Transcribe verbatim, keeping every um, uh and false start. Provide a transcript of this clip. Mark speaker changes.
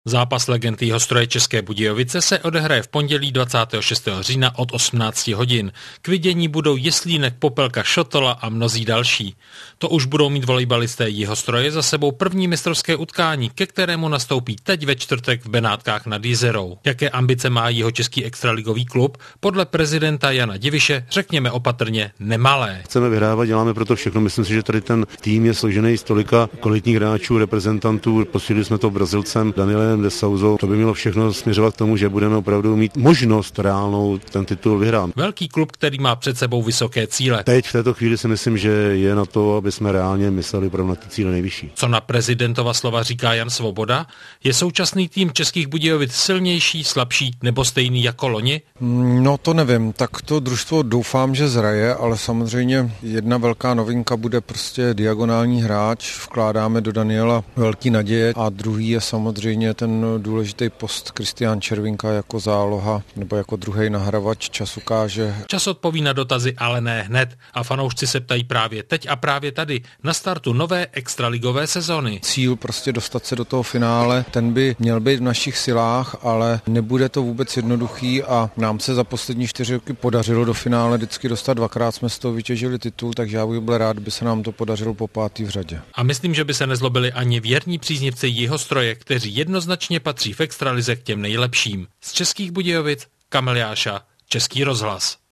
Speaker 1: Zápas legend Jihostroje České Budějovice se odehraje v pondělí dvacátého šestého října od osmnácti hodin. K vidění budou Jeslínek, Popelka, Šotola a mnozí další. To už budou mít volejbalisté Jihostroje za sebou první mistrovské utkání, ke kterému nastoupí teď ve čtvrtek v Benátkách nad Jizerou. Jaké ambice má Jihočeský extraligový klub? Podle prezidenta Jana Diviše, řekněme opatrně, nemalé.
Speaker 2: Chceme vyhrávat, děláme proto všechno. Myslím si, že tady ten tým je složený z tolika kvalitních hráčů, reprezentantů. Posílili jsme to Brazilcem Danielem de Souzou. To by mělo všechno směřovat k tomu, že budeme opravdu mít možnost reálnou ten titul vyhrát.
Speaker 1: Velký klub, který má před sebou vysoké cíle.
Speaker 2: Teď v této chvíli si myslím, že je na to, aby jsme reálně mysleli opravdu na ty cíle nejvyšší.
Speaker 1: Co na prezidentova slova říká Jan Svoboda? Je současný tým Českých Budějovic silnější, slabší nebo stejný jako loni?
Speaker 3: No to nevím, tak to družstvo doufám, že zraje, ale samozřejmě jedna velká novinka bude prostě diagonální hráč. Vkládáme do Daniela velký naděje a druhý je samozřejmě ten důležitý post Kristián Červinka jako záloha nebo jako druhý nahravač. Čas ukáže.
Speaker 1: Čas odpoví na dotazy, ale ne hned. A fanoušci se ptají právě teď a právě tady na startu nové extraligové sezony.
Speaker 3: Cíl prostě dostat se do toho finále, ten by měl být v našich silách, ale nebude to vůbec jednoduchý a nám se za poslední čtyři roky podařilo do finále vždycky dostat, dvakrát jsme z toho vytěžili titul, takže já bych byl rád, by se nám to podařilo po pátý v řadě.
Speaker 1: A myslím, že by se nezlobili ani věrní příznivci Jihostroje, kteří jednoznačně patří v extralize k těm nejlepším. Z Českých Budějovic Kamil Jáša, Český rozhlas.